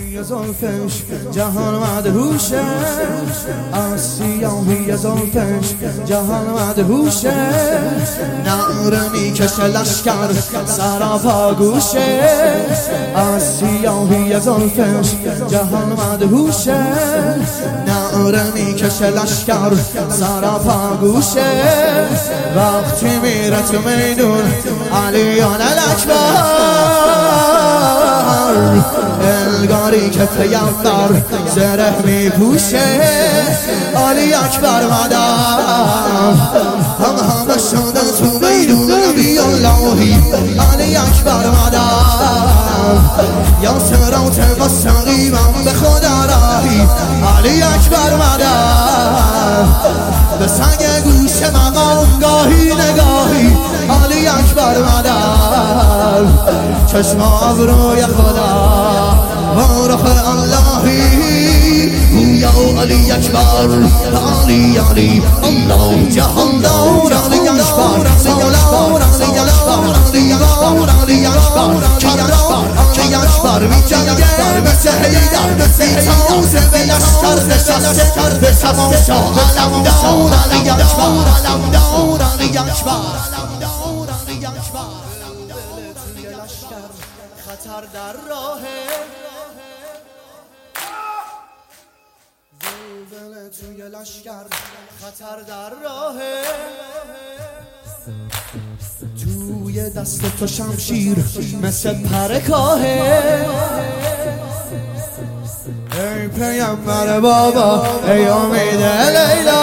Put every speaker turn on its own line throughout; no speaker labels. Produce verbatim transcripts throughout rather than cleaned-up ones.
بوی زلفش جهان مدهوشه، از سیاهی زلفش جهان مدهوشه. نعره میکشه لشکر سراپا گوشه، از سیاهی زلفش جهان مدهوشه. نعره میکشه لشکر سراپا گوشه، وقتی میره تو میدون علیان الاکبر، الگاری که پیغمبر زره میپوشه. علی اکبر مدام هم همه شده تو میدون نبی اللهی. علی اکبر مدام یا سرات مستقیمم به خدا راهی. علی اکبر مدام به سنگ گوش مقام گاهی نگاهی. علی اکبر مدام چشم ابروی خدا و رخ اللهی. یا علی اکبر علی علی الله جهاندار. علی اکبر سالار علی اکبر علی اکبر علی اکبر کرار علی اکبر می جنگه مثل حیدر میتازه به لشکر نشسته به سماشا. علمدار علی اکبر علمدار علی اکبر علمدار علی اکبر. توی لشکر خطر در راهه، زلزله توی لشکر خطر در راهه. توی دست تو شمشیر مثل پرکاهه. ای پیامبر بابا ای امید لیلا،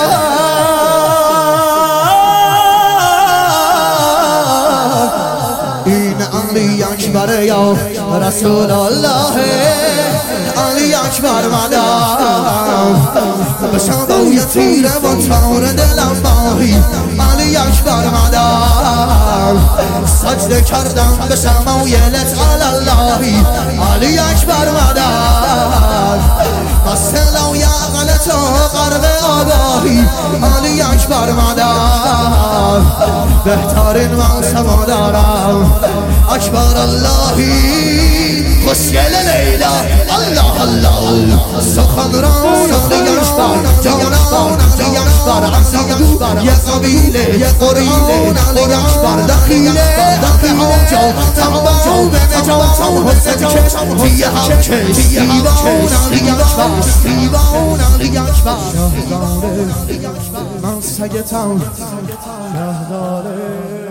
این علی اکبر یا رسول الله. علی اکبر مدام بشم بوی تیره و تار دلم ماهی. علی اکبر مدام سجده کردم به شمایلت اللهی. علی اکبر مدام بسلا یعقل تو قرب آگاهی. علی اکبر مدام بهترین منصب دارم اکبر اللهی. خوشگل لیلا الله الله سخنران علی اکبر جانان علی اکبر عزیزگو یه قبیله یه قرآن علی اکبر دخیله دفع آجا تنبا به نجات حسن کش تیه هم کش دیوان علی اکبر دیوان علی اکبر. شهداره من سگتم شهداره